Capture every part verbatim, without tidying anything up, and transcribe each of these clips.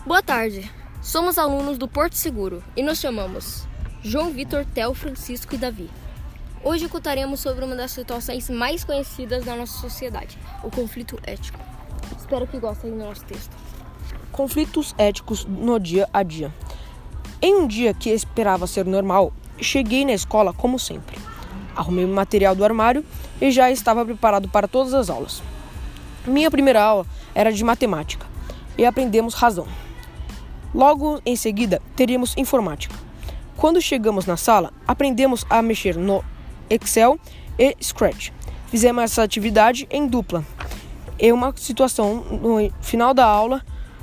Boa tarde, somos alunos do Porto Seguro e nos chamamos João Vitor, Theo, Francisco e Davi. Hoje contaremos sobre uma das situações mais conhecidas na nossa sociedade, o conflito ético. Espero que gostem do nosso texto. Conflitos éticos no dia a dia. Em um dia que esperava ser normal, cheguei na escola como sempre. Arrumei o material do armário e já estava preparado para todas as aulas. Minha primeira aula era de matemática e aprendemos razão. Logo em seguida, teríamos informática. Quando chegamos na sala, aprendemos a mexer no Excel e Scratch. Fizemos essa atividade em dupla. E uma situação no final da aula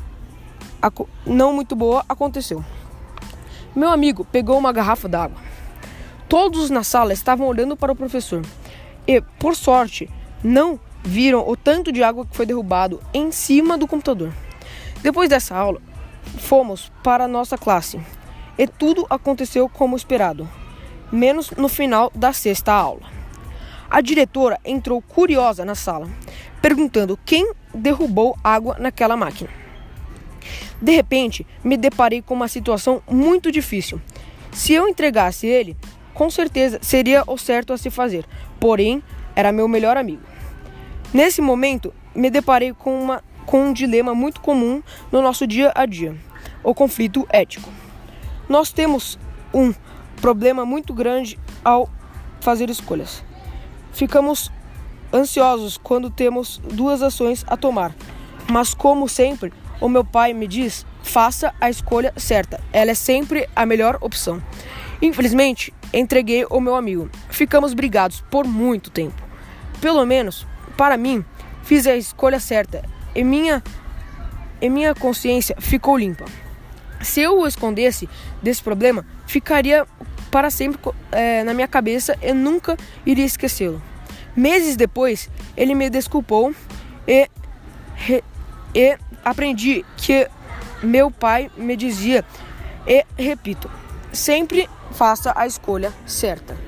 não muito boa aconteceu. Meu amigo pegou uma garrafa d'água. Todos na sala estavam olhando para o professor e, por sorte, não viram o tanto de água que foi derrubado em cima do computador. Depois dessa aula, fomos para a nossa classe e tudo aconteceu como esperado, menos no final da sexta aula. A diretora entrou curiosa na sala, perguntando quem derrubou água naquela máquina. De repente, me deparei com uma situação muito difícil. Se eu entregasse ele, com certeza seria o certo a se fazer, porém, era meu melhor amigo. Nesse momento, me deparei com, uma, com um dilema muito comum no nosso dia a dia, o conflito ético. Nós temos um problema muito grande ao fazer escolhas. Ficamos ansiosos quando temos duas ações a tomar, mas como sempre, o meu pai me diz, faça a escolha certa, ela é sempre a melhor opção. Infelizmente, entreguei o meu amigo. Ficamos brigados por muito tempo. Pelo menos, para mim, fiz a escolha certa e minha, e minha consciência ficou limpa. Se eu o escondesse desse problema, ficaria para sempre é, na minha cabeça e nunca iria esquecê-lo. Meses depois, ele me desculpou e, re, e aprendi que meu pai me dizia, e repito, sempre faça a escolha certa.